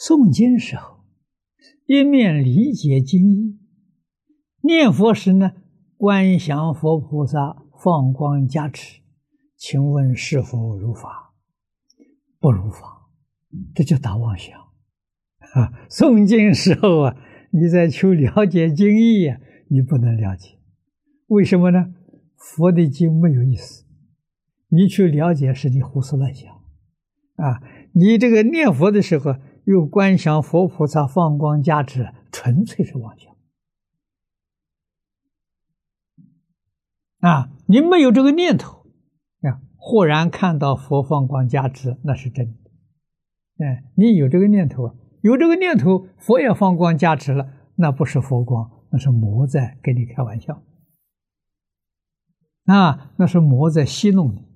诵经时候，一面理解经义，念佛时呢，观想佛菩萨放光加持，请问是否如法？不如法，这叫打妄想啊！诵经时候啊，你在求了解经义啊，你不能了解，为什么呢？佛的经没有意思，你去了解是你胡思乱想啊！你这个念佛的时候又观想佛菩萨放光加持，纯粹是妄想啊！你没有这个念头啊，忽然看到佛放光加持，那是真的。你有这个念头啊，有这个念头，佛也放光加持了，那不是佛光，那是魔在跟你开玩笑啊，那是魔在戏弄你。